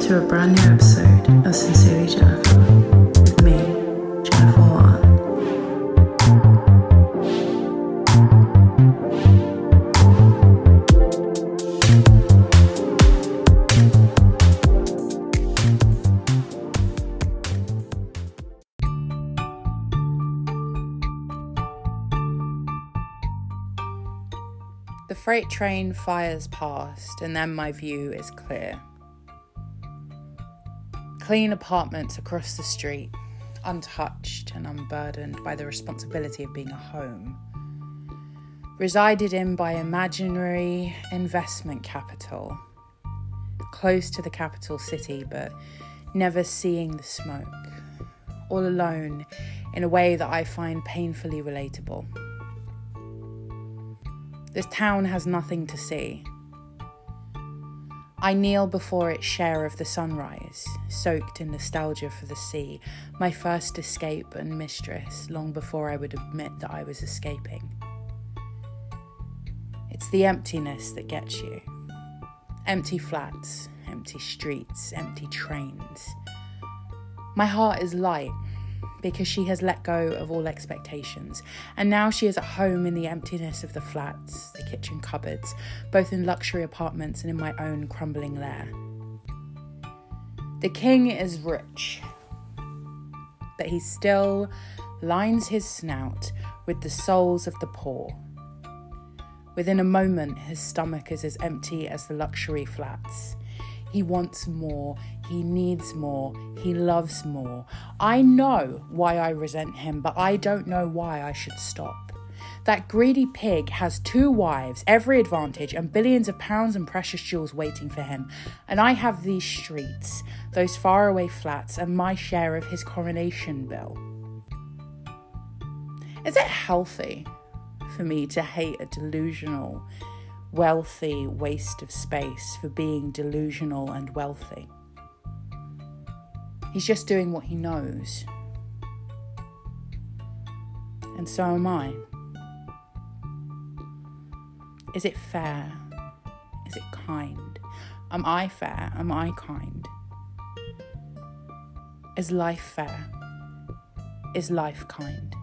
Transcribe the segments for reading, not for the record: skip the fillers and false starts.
to a brand new episode of Sincerely Jennifer with me, Jennifer Watt. The freight train fires past, and then my view is clear. Clean apartments across the street, untouched and unburdened by the responsibility of being a home. Resided in by imaginary investment capital, close to the capital city but never seeing the smoke. All alone in a way that I find painfully relatable. This town has nothing to see. I kneel before its share of the sunrise, soaked in nostalgia for the sea, my first escape and mistress, long before I would admit that I was escaping. It's the emptiness that gets you. Empty flats, empty streets, empty trains. My heart is light because she has let go of all expectations, and now she is at home in the emptiness of the flats, the kitchen cupboards, both in luxury apartments and in my own crumbling lair. The king is rich, but he still lines his snout with the souls of the poor. Within a moment, his stomach is as empty as the luxury flats. He wants more, he needs more, he loves more. I know why I resent him, but I don't know why I should stop. That greedy pig has 2 wives, every advantage, and billions of pounds and precious jewels waiting for him. And I have these streets, those faraway flats, and my share of his coronation bill. Is it healthy for me to hate a delusional, wealthy waste of space for being delusional and wealthy? He's just doing what he knows. And so am I. Is it fair? Is it kind? Am I fair? Am I kind? Is life fair? Is life kind?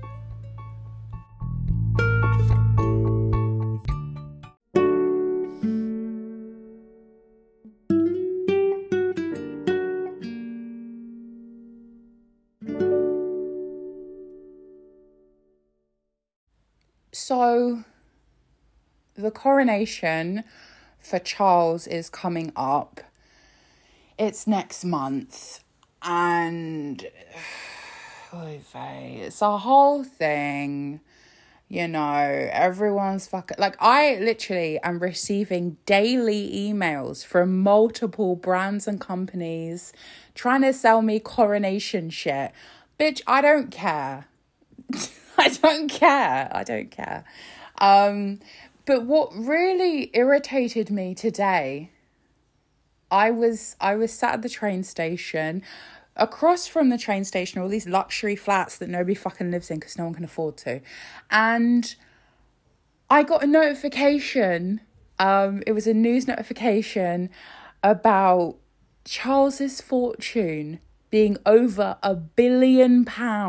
So, the coronation for Charles is coming up. It's next month, and it's a whole thing. You know, everyone's fucking... Like, I literally am receiving daily emails from multiple brands and companies trying to sell me coronation shit. Bitch, I don't care. I don't care. But what really irritated me today, I was sat at the train station. Across from the train station are all these luxury flats that nobody fucking lives in because no one can afford to. And I got a notification. It was a news notification about Charles's fortune being over £1 billion.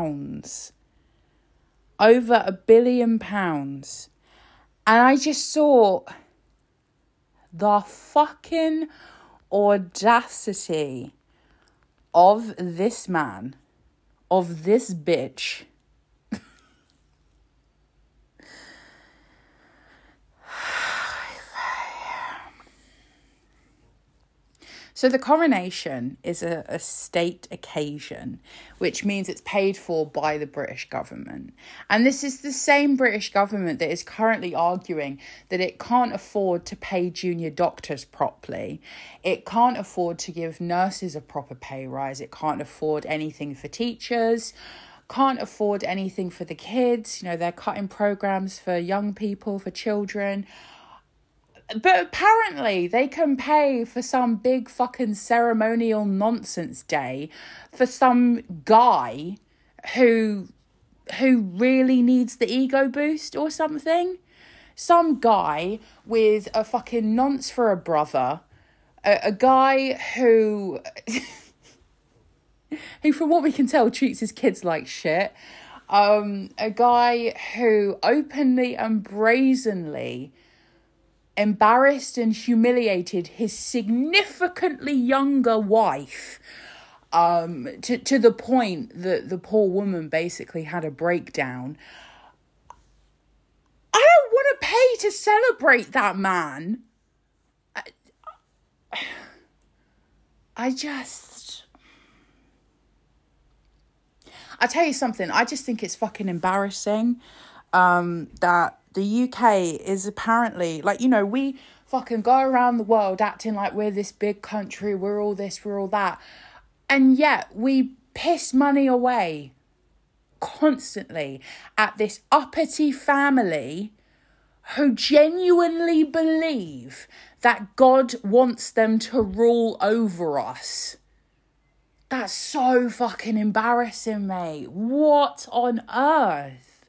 Over £1 billion. And I just thought, the fucking audacity of this man, of this bitch. So the coronation is a state occasion, which means it's paid for by the British government. And this is the same British government that is currently arguing that it can't afford to pay junior doctors properly. It can't afford to give nurses a proper pay rise. It can't afford anything for teachers. Can't afford anything for the kids. You know, they're cutting programs for young people, for children. But apparently they can pay for some big fucking ceremonial nonsense day for some guy who really needs the ego boost or something. Some guy with a fucking nonce for a brother A guy who from what we can tell, treats his kids like shit. A guy who openly and brazenly embarrassed and humiliated his significantly younger wife, to the point that the poor woman basically had a breakdown. I don't want to pay to celebrate that man. I tell you something, I just think it's fucking embarrassing that the UK is apparently, like, you know, we fucking go around the world acting like we're this big country, we're all this, we're all that. And yet we piss money away constantly at this uppity family who genuinely believe that God wants them to rule over us. That's so fucking embarrassing, mate. What on earth?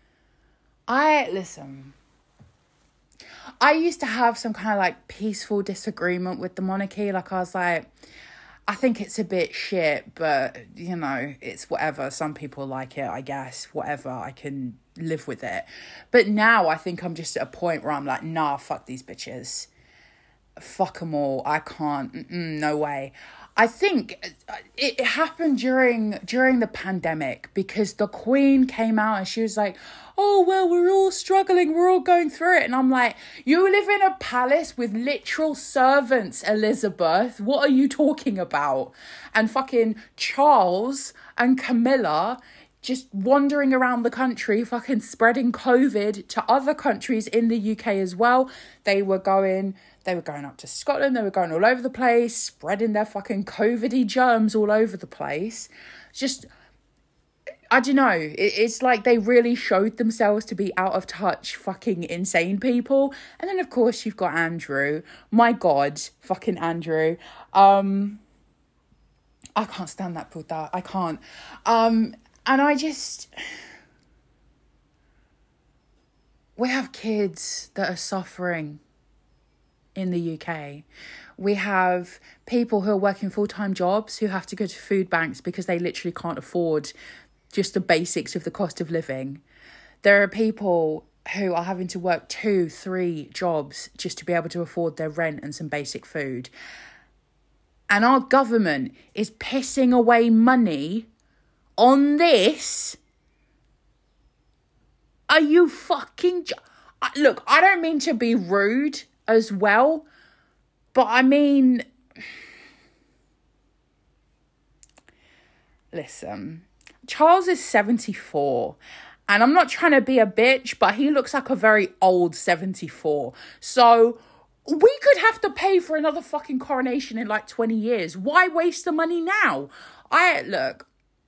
Listen, I used to have some kind of like peaceful disagreement with the monarchy. Like, I was like, I think it's a bit shit, but, you know, it's whatever. Some people like it, I guess. Whatever, I can live with it. But now I think I'm just at a point where I'm like, nah, fuck these bitches. Fuck them all. I can't. No way. I think it happened during the pandemic, because the Queen came out and she was like, oh, well, we're all struggling, we're all going through it. And I'm like, you live in a palace with literal servants, Elizabeth. What are you talking about? And fucking Charles and Camilla just wandering around the country, fucking spreading COVID to other countries in the UK as well. They were going up to Scotland. They were going all over the place, spreading their fucking COVID-y germs all over the place. Just, I don't know. It's like they really showed themselves to be out of touch, fucking insane people. And then, of course, you've got Andrew. My God, fucking Andrew. I can't stand that Buddha. I can't. And we have kids that are suffering in the UK. We have people who are working full-time jobs who have to go to food banks because they literally can't afford just the basics of the cost of living. There are people who are having to work 2-3 jobs just to be able to afford their rent and some basic food. And our government is pissing away money on this. Are you fucking... Look, I don't mean to be rude as well, but I mean... Listen, Charles is 74, and I'm not trying to be a bitch, but he looks like a very old 74. So we could have to pay for another fucking coronation in like 20 years. Why waste the money now? Look...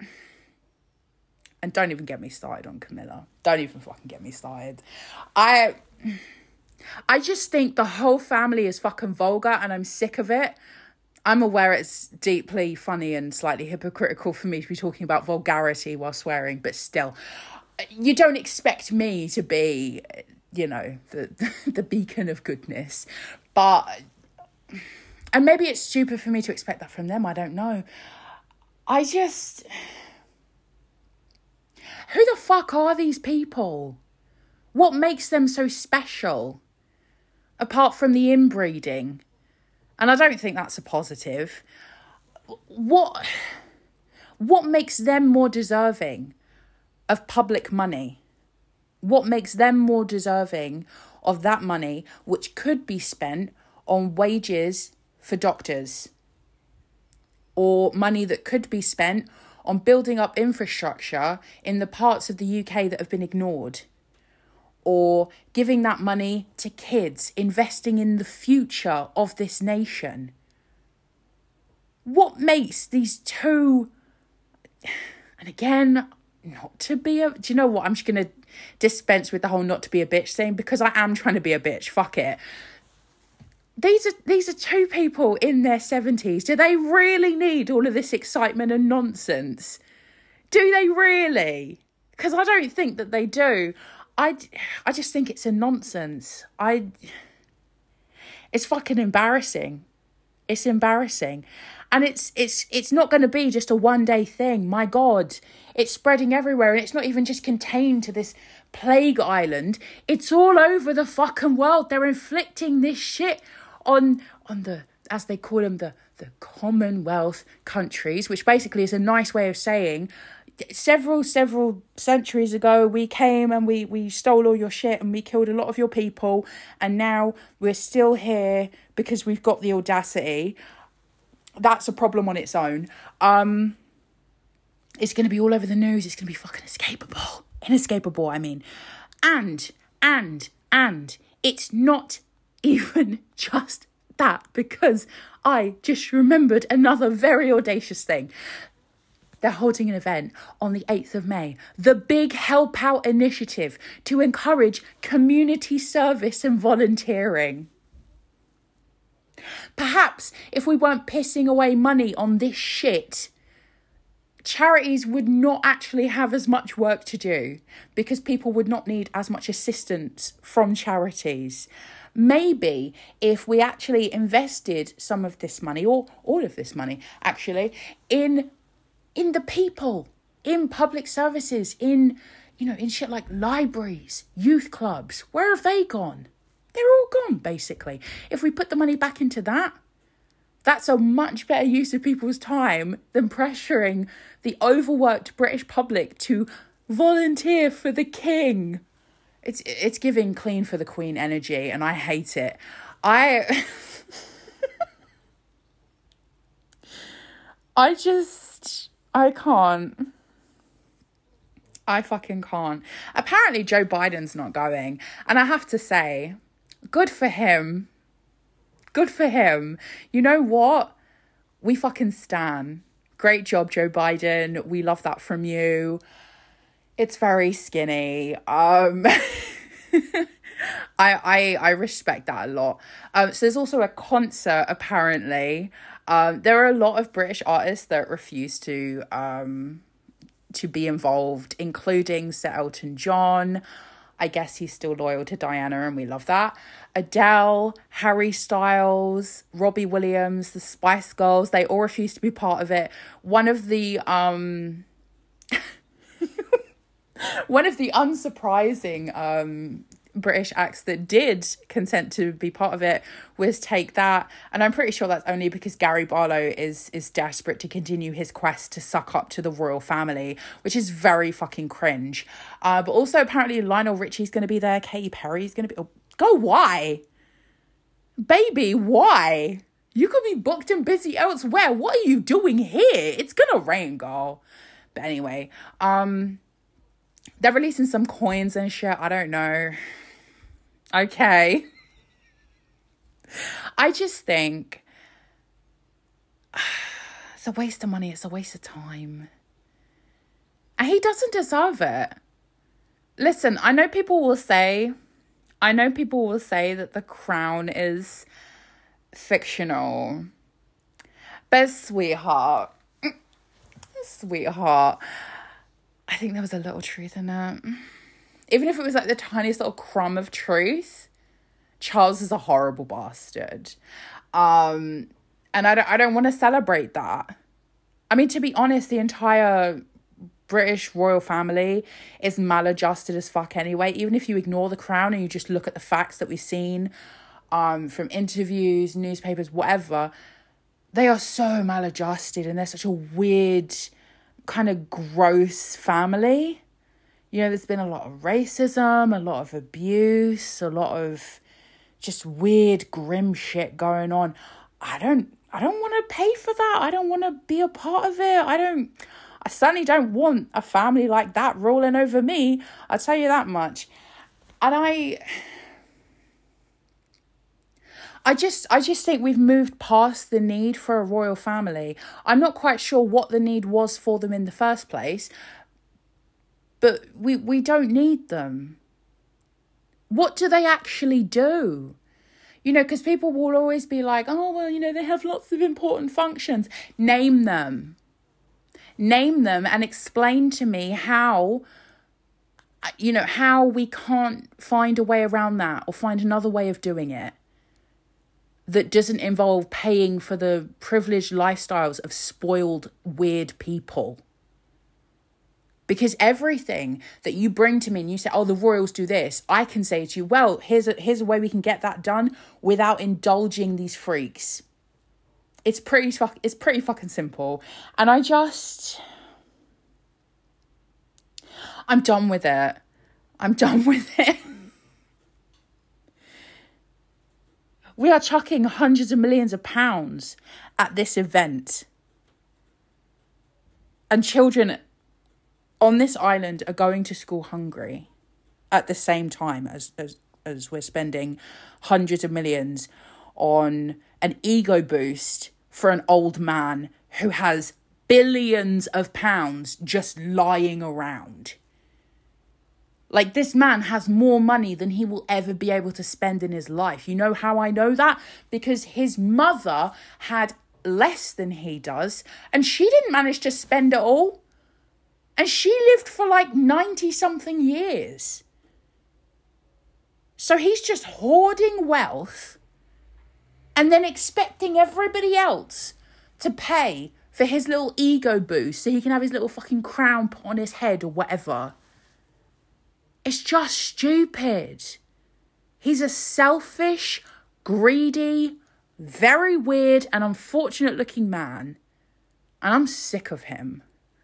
And don't even get me started on Camilla. Don't even fucking get me started. I just think the whole family is fucking vulgar, and I'm sick of it. I'm aware it's deeply funny and slightly hypocritical for me to be talking about vulgarity while swearing, but still, you don't expect me to be, you know, the beacon of goodness. But, and maybe it's stupid for me to expect that from them. I don't know. Who the fuck are these people? What makes them so special? Apart from the inbreeding. And I don't think that's a positive. What makes them more deserving of public money? What makes them more deserving of that money which could be spent on wages for doctors? Or money that could be spent on building up infrastructure in the parts of the UK that have been ignored, or giving that money to kids, investing in the future of this nation. What makes these two, and again, not to be a, do you know what, I'm just going to dispense with the whole not to be a bitch thing, because I am trying to be a bitch, fuck it. These are two people in their 70s. Do they really need all of this excitement and nonsense? Do they really? Because I don't think that they do. I just think it's a nonsense. It's fucking embarrassing. It's embarrassing. And it's not going to be just a one day thing. My God, it's spreading everywhere. And it's not even just contained to this plague island. It's all over the fucking world. They're inflicting this shit on the, as they call them, the Commonwealth countries, which basically is a nice way of saying several centuries ago we came and we stole all your shit and we killed a lot of your people, and now we're still here because we've got the audacity. That's a problem on its own. It's going to be all over the news. It's going to be fucking inescapable, I mean. And it's not even just that, because I just remembered another very audacious thing. They're holding an event on the 8th of May, the Big Help Out Initiative, to encourage community service and volunteering. Perhaps if we weren't pissing away money on this shit, charities would not actually have as much work to do, because people would not need as much assistance from charities. Maybe if we actually invested some of this money, or all of this money actually, in the people, in public services, in shit like libraries, youth clubs. Where have they gone? They're all gone, basically. If we put the money back into that, that's a much better use of people's time than pressuring the overworked British public to volunteer for the king. It's giving clean for the Queen energy, and I hate it. I can't. I fucking can't. Apparently Joe Biden's not going. And I have to say, good for him. Good for him. You know what? We fucking stan. Great job, Joe Biden. We love that from you. It's very skinny. I respect that a lot. So there's also a concert, apparently. There are a lot of British artists that refuse to be involved, including Sir Elton John. I guess he's still loyal to Diana, and we love that. Adele, Harry Styles, Robbie Williams, the Spice Girls, they all refuse to be part of it. One of the unsurprising British acts that did consent to be part of it was Take That, and I'm pretty sure that's only because Gary Barlow is desperate to continue his quest to suck up to the royal family, which is very fucking cringe. But also apparently Lionel Richie's going to be there, Katy Perry's going to be... Oh, go, why? Baby, why? You could be booked and busy elsewhere. What are you doing here? It's gonna rain, girl. But anyway, they're releasing some coins and shit. I don't know. Okay. I just think it's a waste of money. It's a waste of time. And he doesn't deserve it. Listen, I know people will say that The Crown is fictional. But sweetheart, I think there was a little truth in it. Even if it was like the tiniest little crumb of truth, Charles is a horrible bastard. And I don't want to celebrate that. I mean, to be honest, the entire British royal family is maladjusted as fuck anyway. Even if you ignore the crown and you just look at the facts that we've seen from interviews, newspapers, whatever, they are so maladjusted, and they're such a weird, kind of gross family. You know, there's been a lot of racism, a lot of abuse, a lot of just weird, grim shit going on. I don't want to pay for that. I don't want to be a part of it. I certainly don't want a family like that ruling over me. I'll tell you that much. And I just think we've moved past the need for a royal family. I'm not quite sure what the need was for them in the first place, but we don't need them. What do they actually do? You know, because people will always be like, oh, well, you know, they have lots of important functions. Name them and explain to me how we can't find a way around that or find another way of doing it. that doesn't involve paying for the privileged lifestyles of spoiled, weird people. Because everything that you bring to me and you say, oh, the royals do this, I can say to you, well, here's a way we can get that done without indulging these freaks. It's pretty fucking simple. And I'm done with it. I'm done with it. We are chucking hundreds of millions of pounds at this event. And children on this island are going to school hungry at the same time as we're spending hundreds of millions on an ego boost for an old man who has billions of pounds just lying around. Like, this man has more money than he will ever be able to spend in his life. You know how I know that? Because his mother had less than he does, and she didn't manage to spend it all. And she lived for like 90-something years. So he's just hoarding wealth and then expecting everybody else to pay for his little ego boost so he can have his little fucking crown put on his head or whatever. It's just stupid. He's a selfish, greedy, very weird and unfortunate looking man. And I'm sick of him.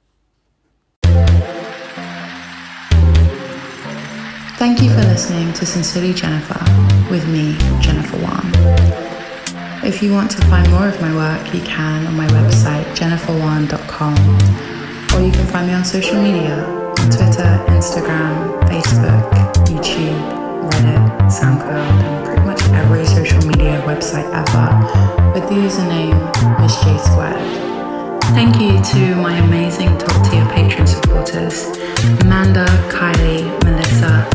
Thank you for listening to Sincerely Jennifer with me, Jennifer Wan. If you want to find more of my work, you can on my website, jenniferwan.com, or you can find me on social media, on Twitter, Instagram, Facebook, YouTube, Reddit, SoundCloud, and pretty much every social media website ever with the username Miss J Squared. Thank you to my amazing top tier Patreon supporters, Amanda, Kylie, Melissa,